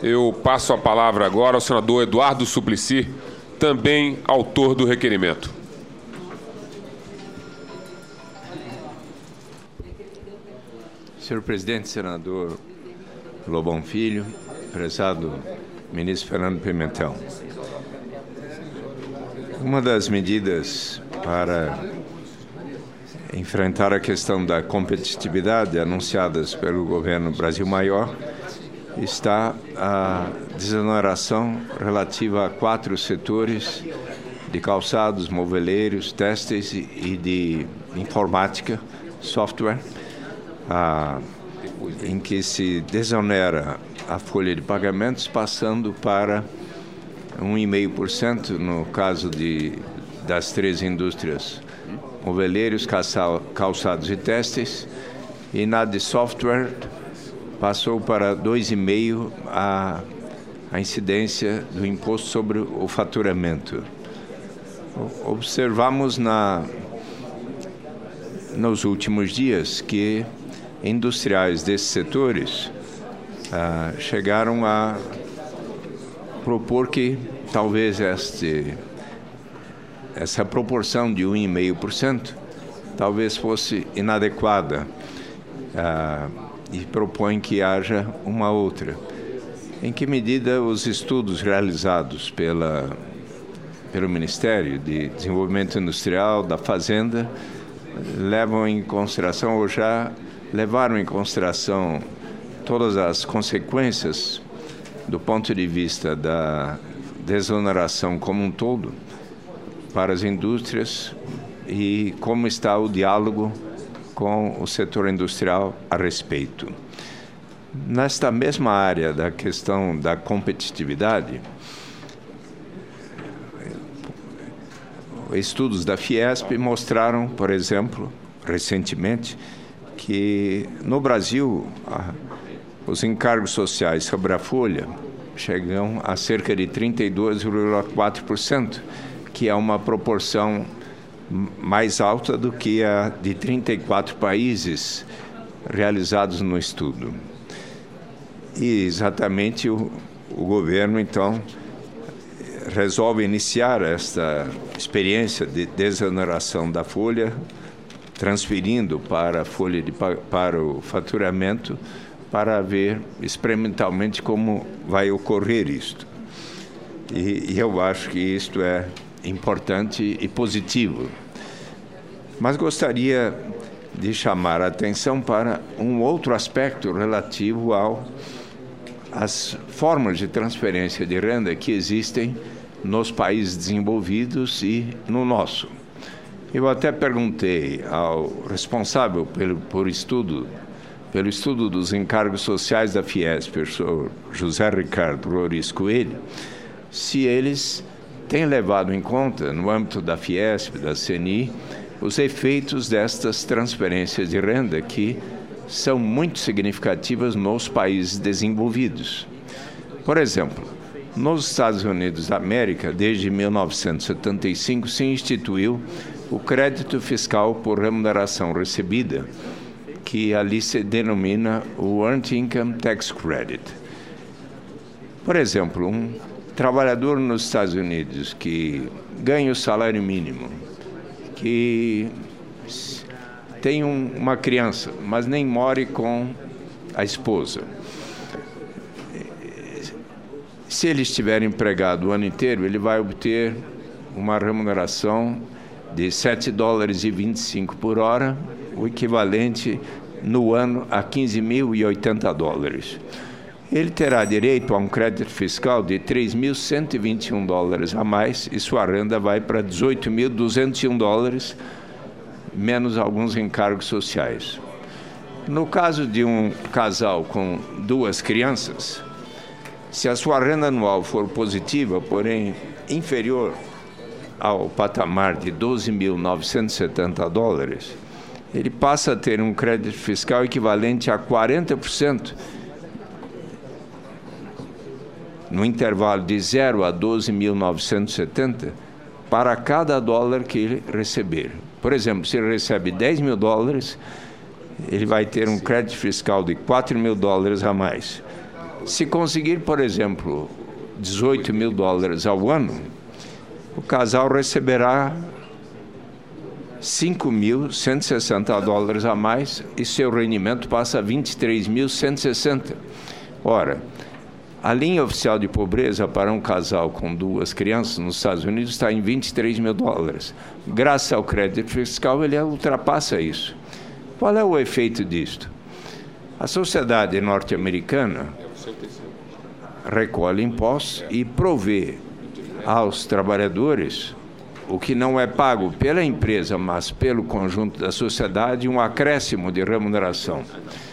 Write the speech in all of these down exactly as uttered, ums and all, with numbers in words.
Eu passo a palavra agora ao senador Eduardo Suplicy, também autor do requerimento. Senhor presidente, senador Lobão Filho, prezado ministro Fernando Pimentel. Uma das medidas para enfrentar a questão da competitividade anunciadas pelo governo Brasil Maior está a desoneração relativa a quatro setores de calçados, moveleiros, têxteis e de informática, software, a, em que se desonera a folha de pagamentos, passando para um vírgula cinco por cento no caso de, das três indústrias, moveleiros, calçados e têxteis, e na de software passou para dois vírgula cinco por cento a, a incidência do imposto sobre o faturamento. Observamos na, nos últimos dias que industriais desses setores ah, chegaram a propor que talvez este, essa proporção de um vírgula cinco por cento talvez fosse inadequada ah, e propõe que haja uma outra. Em que medida os estudos realizados pela, pelo Ministério de Desenvolvimento Industrial, da Fazenda, levam em consideração ou já levaram em consideração todas as consequências do ponto de vista da desoneração como um todo para as indústrias e como está o diálogo com o setor industrial a respeito. Nesta mesma área da questão da competitividade, estudos da Fiesp mostraram, por exemplo, recentemente, que no Brasil os encargos sociais sobre a folha chegam a cerca de trinta e dois vírgula quatro por cento, que é uma proporção mais alta do que a de trinta e quatro países realizados no estudo. E exatamente o, o governo, então, resolve iniciar esta experiência de desoneração da folha, transferindo para a folha de, para o faturamento, para ver experimentalmente como vai ocorrer isto. E, e eu acho que isto é importante e positivo. Mas gostaria de chamar a atenção para um outro aspecto relativo ao às formas de transferência de renda que existem nos países desenvolvidos e no nosso. Eu até perguntei ao responsável pelo por estudo, pelo estudo dos encargos sociais da Fiesp, o senhor José Ricardo Roriz Coelho, se eles têm levado em conta, no âmbito da Fiesp, da C N I, os efeitos destas transferências de renda que são muito significativas nos países desenvolvidos. Por exemplo, nos Estados Unidos da América, desde mil novecentos e setenta e cinco, se instituiu o crédito fiscal por remuneração recebida, que ali se denomina o Earned Income Tax Credit. Por exemplo, um trabalhador nos Estados Unidos que ganha o salário mínimo, que tem um, uma criança, mas nem more com a esposa. Se ele estiver empregado o ano inteiro, ele vai obter uma remuneração de sete dólares e vinte e cinco por hora, o equivalente no ano a quinze mil e oitenta dólares. Ele terá direito a um crédito fiscal de três mil cento e vinte e um dólares a mais e sua renda vai para dezoito mil duzentos e um dólares, menos alguns encargos sociais. No caso de um casal com duas crianças, se a sua renda anual for positiva, porém inferior ao patamar de doze mil novecentos e setenta dólares, ele passa a ter um crédito fiscal equivalente a quarenta por cento no intervalo de zero a doze mil novecentos e setenta para cada dólar que ele receber. Por exemplo, se ele recebe dez mil dólares, ele vai ter um crédito fiscal de quatro mil dólares a mais. Se conseguir, por exemplo, dezoito mil dólares ao ano, o casal receberá cinco mil cento e sessenta dólares a mais e seu rendimento passa a vinte e três mil cento e sessenta. Ora, a linha oficial de pobreza para um casal com duas crianças nos Estados Unidos está em vinte e três mil dólares. Graças ao crédito fiscal, ele ultrapassa isso. Qual é o efeito disto? A sociedade norte-americana recolhe impostos e provê aos trabalhadores o que não é pago pela empresa, mas pelo conjunto da sociedade, um acréscimo de remuneração.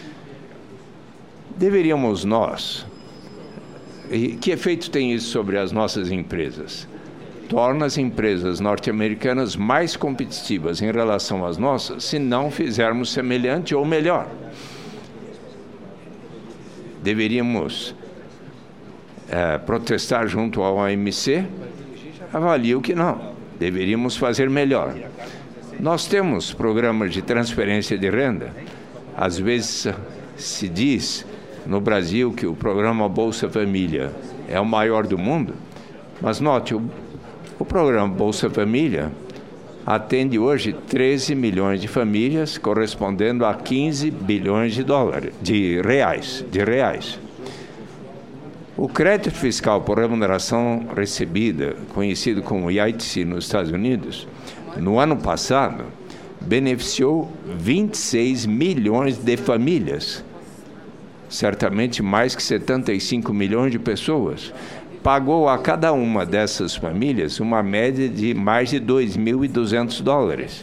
Deveríamos nós... E que efeito tem isso sobre as nossas empresas? Torna as empresas norte-americanas mais competitivas em relação às nossas, se não fizermos semelhante ou melhor. Deveríamos é, protestar junto ao O M C? Avalio que não. Deveríamos fazer melhor. Nós temos programas de transferência de renda. Às vezes se diz no Brasil que o programa Bolsa Família é o maior do mundo, mas note, o, o programa Bolsa Família atende hoje treze milhões de famílias, correspondendo a quinze bilhões de dólares, de reais, de reais. O crédito fiscal por remuneração recebida, conhecido como I T C nos Estados Unidos, no ano passado, beneficiou vinte e seis milhões de famílias, certamente mais que setenta e cinco milhões de pessoas. Pagou a cada uma dessas famílias uma média de mais de dois mil e duzentos dólares.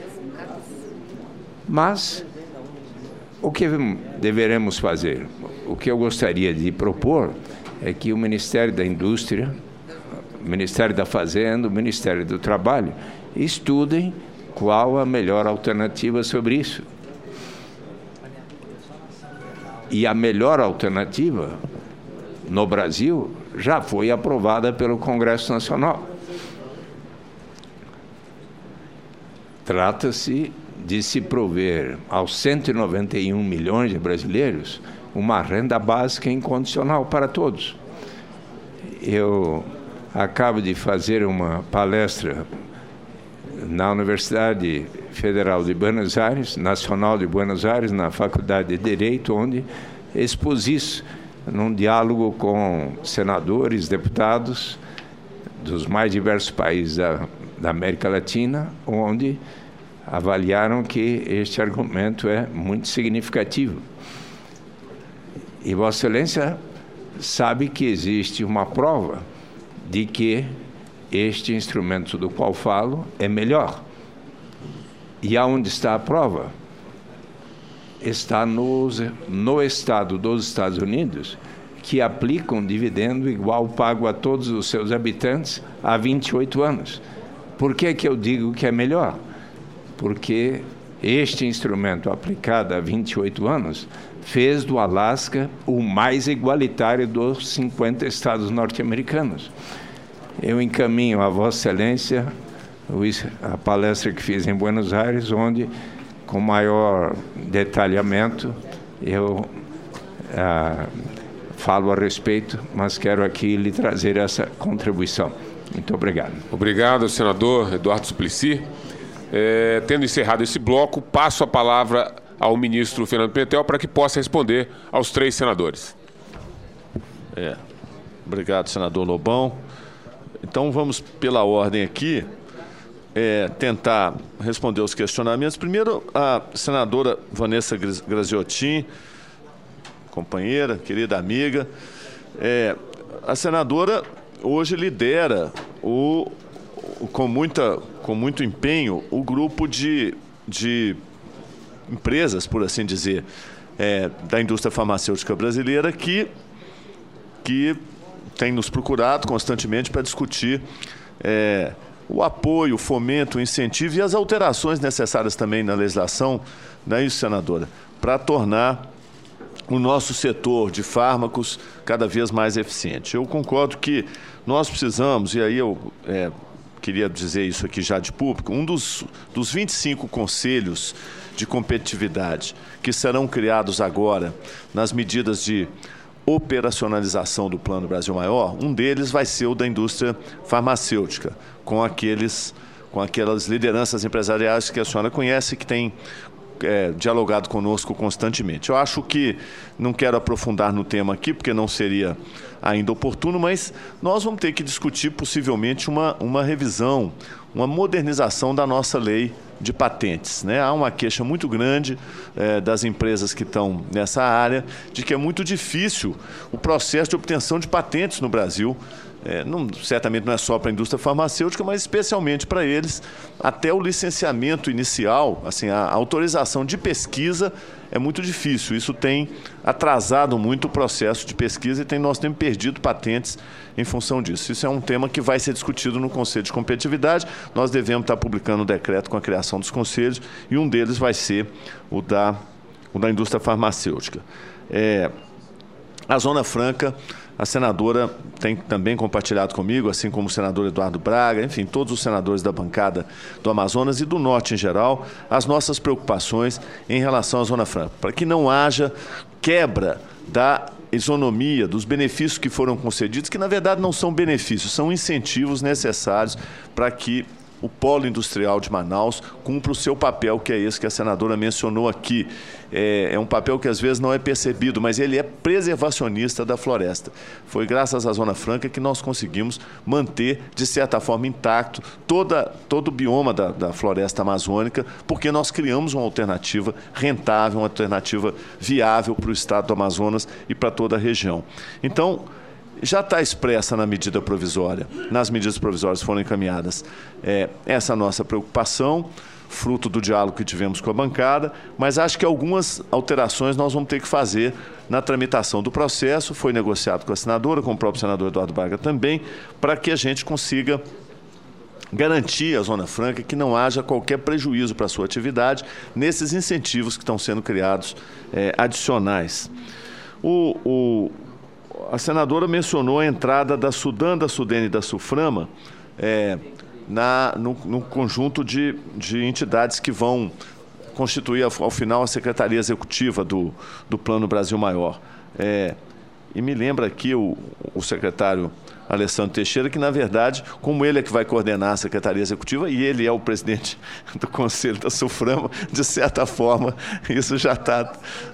Mas o que deveremos fazer? O que eu gostaria de propor é que o Ministério da Indústria, o Ministério da Fazenda, o Ministério do Trabalho estudem qual a melhor alternativa sobre isso. E a melhor alternativa, no Brasil, já foi aprovada pelo Congresso Nacional. Trata-se de se prover aos cento e noventa e um milhões de brasileiros uma renda básica incondicional para todos. Eu acabo de fazer uma palestra na Universidade Federal de Buenos Aires, Nacional de Buenos Aires, na Faculdade de Direito, onde expus isso num diálogo com senadores, deputados dos mais diversos países da, da América Latina, onde avaliaram que este argumento é muito significativo. E Vossa Excelência sabe que existe uma prova de que este instrumento do qual falo é melhor. E aonde está a prova? Está nos, no estado dos Estados Unidos, que aplica um dividendo igual pago a todos os seus habitantes há vinte e oito anos. Por que que eu digo que é melhor? Porque este instrumento aplicado há vinte e oito anos fez do Alasca o mais igualitário dos cinquenta estados norte-americanos. Eu encaminho a Vossa Excelência a palestra que fiz em Buenos Aires, onde, com maior detalhamento, eu ah, falo a respeito, mas quero aqui lhe trazer essa contribuição. Muito obrigado. Obrigado, senador Eduardo Suplicy. É, tendo encerrado esse bloco, passo a palavra ao ministro Fernando Pimentel para que possa responder aos três senadores. É. Obrigado, senador Lobão. Então, vamos pela ordem aqui, é, tentar responder os questionamentos. Primeiro, a senadora Vanessa Graziotin, companheira, querida amiga. É, a senadora hoje lidera, o, o, com, muita, com muito empenho, o grupo de, de empresas, por assim dizer, é, da indústria farmacêutica brasileira que... que tem nos procurado constantemente para discutir é, o apoio, o fomento, o incentivo e as alterações necessárias também na legislação, não é isso, senadora? Para tornar o nosso setor de fármacos cada vez mais eficiente. Eu concordo que nós precisamos, e aí eu é, queria dizer isso aqui já de público, um dos, dos vinte e cinco conselhos de competitividade que serão criados agora nas medidas de operacionalização do Plano Brasil Maior, um deles vai ser o da indústria farmacêutica, com, aqueles, com aquelas lideranças empresariais que a senhora conhece, que tem é, dialogado conosco constantemente. Eu acho que, não quero aprofundar no tema aqui, porque não seria ainda oportuno, mas nós vamos ter que discutir possivelmente uma, uma revisão, uma modernização da nossa lei de patentes, né? Há uma queixa muito grande é, das empresas que estão nessa área de que é muito difícil o processo de obtenção de patentes no Brasil. É, não, certamente não é só para a indústria farmacêutica, mas especialmente para eles, até o licenciamento inicial, assim, a, a autorização de pesquisa é muito difícil. Isso tem atrasado muito o processo de pesquisa e tem, nós temos perdido patentes em função disso. Isso é um tema que vai ser discutido no Conselho de Competitividade. Nós devemos estar publicando um decreto com a criação dos conselhos e um deles vai ser o da, o da indústria farmacêutica. É, a Zona Franca, a senadora tem também compartilhado comigo, assim como o senador Eduardo Braga, enfim, todos os senadores da bancada do Amazonas e do Norte em geral, as nossas preocupações em relação à Zona Franca, para que não haja quebra da isonomia, dos benefícios que foram concedidos, que na verdade não são benefícios, são incentivos necessários para que o polo industrial de Manaus cumpra o seu papel, que é esse que a senadora mencionou aqui. É, é um papel que às vezes não é percebido, mas ele é preservacionista da floresta. Foi graças à Zona Franca que nós conseguimos manter, de certa forma, intacto toda, todo o bioma da, da floresta amazônica, porque nós criamos uma alternativa rentável, uma alternativa viável para o estado do Amazonas e para toda a região. Então, já está expressa na medida provisória, nas medidas provisórias foram encaminhadas é, essa nossa preocupação, fruto do diálogo que tivemos com a bancada, mas acho que algumas alterações nós vamos ter que fazer na tramitação do processo, foi negociado com a senadora, com o próprio senador Eduardo Braga também, para que a gente consiga garantir à Zona Franca que não haja qualquer prejuízo para a sua atividade nesses incentivos que estão sendo criados é, adicionais. O... o A senadora mencionou a entrada da Sudan, da Sudene e da Suframa é, na, no, no conjunto de, de entidades que vão constituir, ao, ao final, a Secretaria Executiva do, do Plano Brasil Maior. É, e me lembra aqui o, o secretário Alessandro Teixeira, que, na verdade, como ele é que vai coordenar a Secretaria Executiva e ele é o presidente do Conselho da Suframa, de certa forma, isso já está...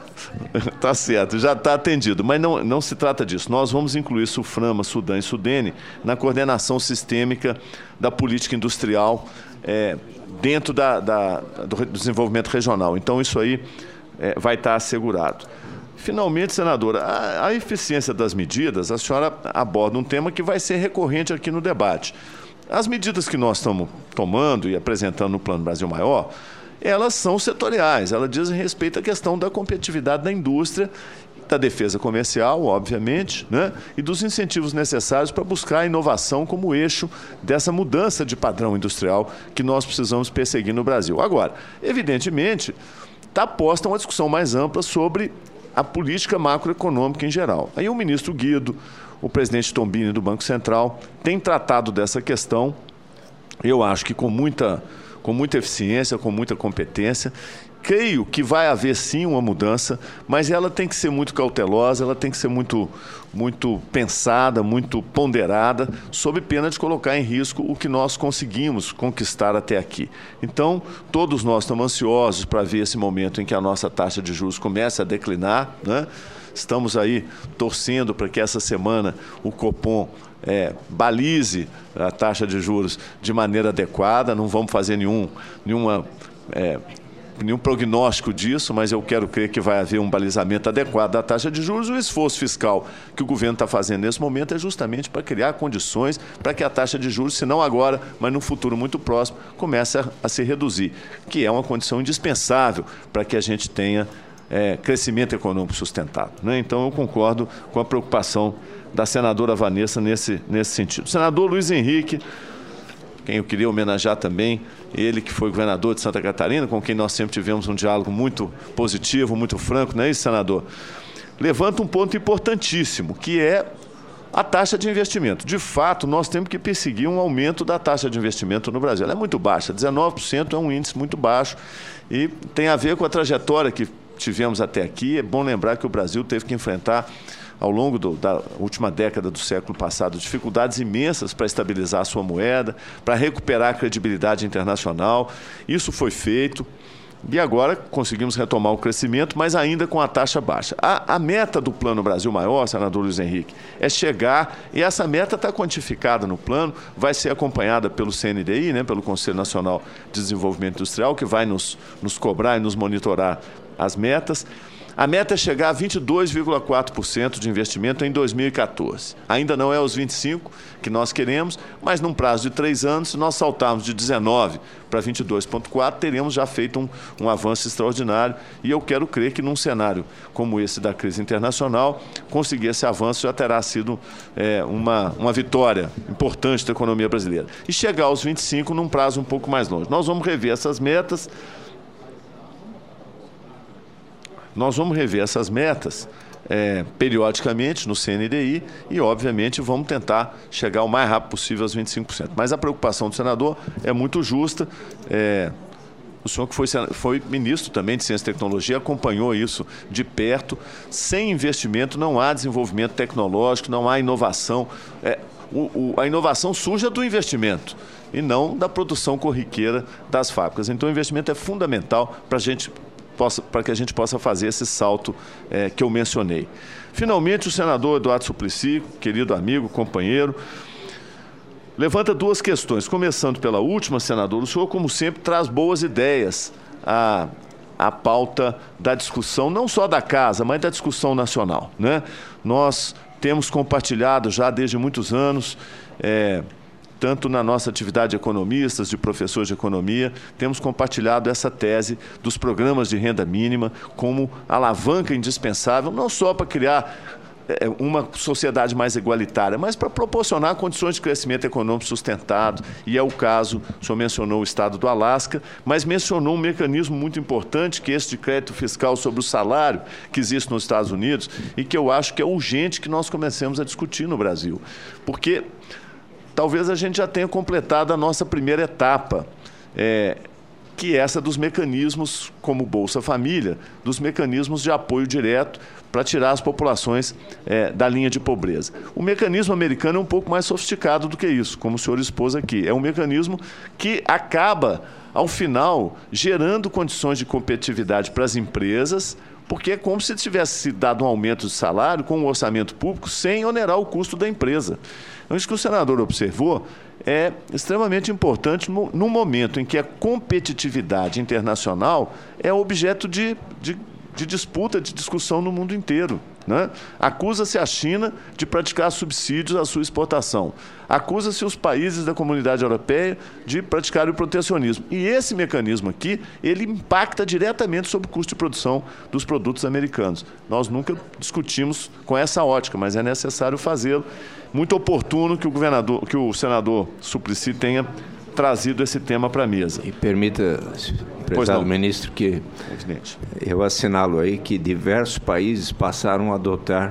Tá certo, já está atendido, mas não, não se trata disso. Nós vamos incluir Suframa, Sudan e Sudene na coordenação sistêmica da política industrial é, dentro da, da, do desenvolvimento regional. Então, isso aí é, vai estar assegurado. Finalmente, senadora, a, a eficiência das medidas, a senhora aborda um tema que vai ser recorrente aqui no debate. As medidas que nós estamos tomando e apresentando no Plano Brasil Maior, elas são setoriais, elas dizem respeito à questão da competitividade da indústria, da defesa comercial, obviamente, né? E dos incentivos necessários para buscar a inovação como eixo dessa mudança de padrão industrial que nós precisamos perseguir no Brasil. Agora, evidentemente, está posta uma discussão mais ampla sobre a política macroeconômica em geral. Aí o ministro Guido, o presidente Tombini do Banco Central, tem tratado dessa questão, eu acho que com muita... com muita eficiência, com muita competência. Creio que vai haver, sim, uma mudança, mas ela tem que ser muito cautelosa, ela tem que ser muito, muito pensada, muito ponderada, sob pena de colocar em risco o que nós conseguimos conquistar até aqui. Então, todos nós estamos ansiosos para ver esse momento em que a nossa taxa de juros comece a declinar, né? Estamos aí torcendo para que essa semana o Copom é, balize a taxa de juros de maneira adequada. Não vamos fazer nenhum, nenhuma, é, nenhum prognóstico disso, mas eu quero crer que vai haver um balizamento adequado da taxa de juros. O esforço fiscal que o governo está fazendo nesse momento é justamente para criar condições para que a taxa de juros, se não agora, mas no futuro muito próximo, comece a, a se reduzir, que é uma condição indispensável para que a gente tenha É, crescimento econômico sustentável, né? Então, eu concordo com a preocupação da senadora Vanessa nesse, nesse sentido. O senador Luiz Henrique, quem eu queria homenagear também, ele que foi governador de Santa Catarina, com quem nós sempre tivemos um diálogo muito positivo, muito franco, não é isso, senador? Levanta um ponto importantíssimo, que é a taxa de investimento. De fato, nós temos que perseguir um aumento da taxa de investimento no Brasil. Ela é muito baixa, dezenove por cento é um índice muito baixo e tem a ver com a trajetória que tivemos até aqui. É bom lembrar que o Brasil teve que enfrentar ao longo do, da última década do século passado, dificuldades imensas para estabilizar a sua moeda, para recuperar a credibilidade internacional. Isso foi feito. E agora conseguimos retomar o crescimento, mas ainda com a taxa baixa. A, a meta do Plano Brasil Maior, senador Luiz Henrique, é chegar, e essa meta está quantificada no plano, vai ser acompanhada pelo C N D I, né, pelo Conselho Nacional de Desenvolvimento Industrial, que vai nos, nos cobrar e nos monitorar as metas. A meta é chegar a vinte e dois vírgula quatro por cento de investimento em dois mil e quatorze. Ainda não é os vinte e cinco por cento que nós queremos, mas num prazo de três anos, se nós saltarmos de dezenove para vinte e dois vírgula quatro, teríamos já feito um, um avanço extraordinário. E eu quero crer que num cenário como esse da crise internacional, conseguir esse avanço já terá sido é, uma, uma vitória importante da economia brasileira. E chegar aos vinte e cinco num prazo um pouco mais longe. Nós vamos rever essas metas. Nós vamos rever essas metas é, periodicamente no C N D I e, obviamente, vamos tentar chegar o mais rápido possível aos vinte e cinco por cento. Mas a preocupação do senador é muito justa. É, o senhor que foi, foi ministro também de Ciência e Tecnologia acompanhou isso de perto. Sem investimento não há desenvolvimento tecnológico, não há inovação. É, o, o, a inovação surge do investimento e não da produção corriqueira das fábricas. Então, o investimento é fundamental para a gente... para que a gente possa fazer esse salto é, que eu mencionei. Finalmente, o senador Eduardo Suplicy, querido amigo, companheiro, levanta duas questões. Começando pela última, senador, o senhor, como sempre, traz boas ideias à, à pauta da discussão, não só da casa, mas da discussão nacional, né? Nós temos compartilhado já desde muitos anos, é, tanto na nossa atividade de economistas, de professores de economia, temos compartilhado essa tese dos programas de renda mínima como alavanca indispensável, não só para criar é, uma sociedade mais igualitária, mas para proporcionar condições de crescimento econômico sustentado. E é o caso, o senhor mencionou o estado do Alasca, mas mencionou um mecanismo muito importante, que é esse de crédito fiscal sobre o salário, que existe nos Estados Unidos, e que eu acho que é urgente que nós comecemos a discutir no Brasil. Porque talvez a gente já tenha completado a nossa primeira etapa, é, que é essa dos mecanismos, como Bolsa Família, dos mecanismos de apoio direto para tirar as populações é, da linha de pobreza. O mecanismo americano é um pouco mais sofisticado do que isso, como o senhor expôs aqui. É um mecanismo que acaba, ao final, gerando condições de competitividade para as empresas, porque é como se tivesse dado um aumento de salário com o orçamento público sem onerar o custo da empresa. Então, isso que o senador observou é extremamente importante no, no momento em que a competitividade internacional é objeto de, de, de disputa, de discussão no mundo inteiro, né? Acusa-se a China de praticar subsídios à sua exportação. Acusa-se os países da comunidade europeia de praticar o protecionismo. E esse mecanismo aqui, ele impacta diretamente sobre o custo de produção dos produtos americanos. Nós nunca discutimos com essa ótica, mas é necessário fazê-lo. Muito oportuno que o governador, que o senador Suplicy tenha trazido esse tema para a mesa. E permita, prezado ministro, que Evidente. eu assinalo aí que diversos países passaram a adotar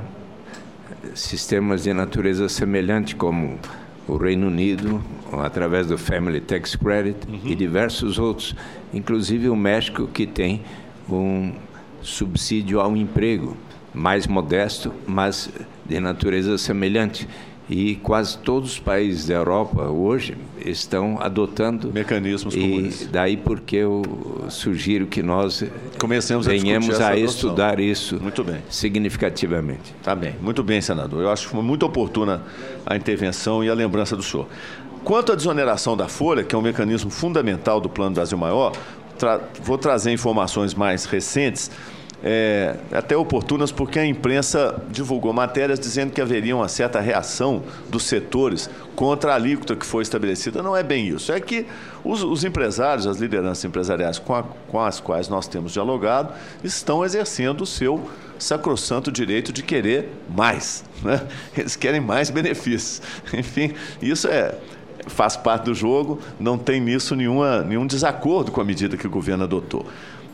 sistemas de natureza semelhante, como o Reino Unido, através do Family Tax Credit, uhum. e diversos outros, inclusive o México, que tem um subsídio ao emprego mais modesto, mas de natureza semelhante. E quase todos os países da Europa hoje estão adotando mecanismos como e esse. Daí porque eu sugiro que nós comecemos a venhamos a, a estudar isso muito bem. significativamente. Tá bem, muito bem, senador. Eu acho que foi muito oportuna a intervenção e a lembrança do senhor. Quanto à desoneração da folha, que é um mecanismo fundamental do Plano Brasil Maior, tra- vou trazer informações mais recentes, É, até oportunas, porque a imprensa divulgou matérias dizendo que haveria uma certa reação dos setores contra a alíquota que foi estabelecida. Não é bem isso. É que os, os empresários, as lideranças empresariais com, a, com as quais nós temos dialogado, estão exercendo o seu sacrossanto direito de querer mais, né? Eles querem mais benefícios. Enfim, isso é... faz parte do jogo, não tem nisso nenhuma, nenhum desacordo com a medida que o governo adotou.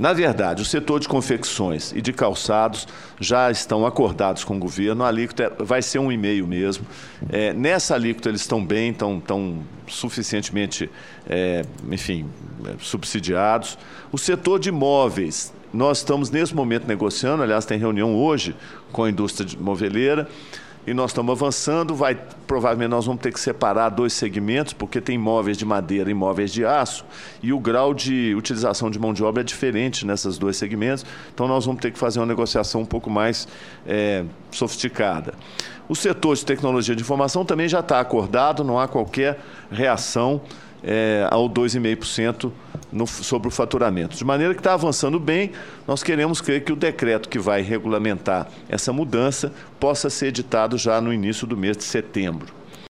Na verdade, o setor de confecções e de calçados já estão acordados com o governo, a alíquota vai ser um vírgula cinco mesmo. É, nessa alíquota eles estão bem, estão, estão suficientemente, é, enfim, subsidiados. O setor de imóveis, nós estamos nesse momento negociando, aliás, tem reunião hoje com a indústria moveleira, e nós estamos avançando, vai, provavelmente nós vamos ter que separar dois segmentos, porque tem imóveis de madeira e imóveis de aço, e o grau de utilização de mão de obra é diferente nesses dois segmentos, então nós vamos ter que fazer uma negociação um pouco mais é, sofisticada. O setor de tecnologia de informação também já está acordado, não há qualquer reação é, ao dois vírgula cinco por cento no, sobre o faturamento. De maneira que está avançando bem, nós queremos crer que o decreto que vai regulamentar essa mudança possa ser editado já no início do mês de setembro.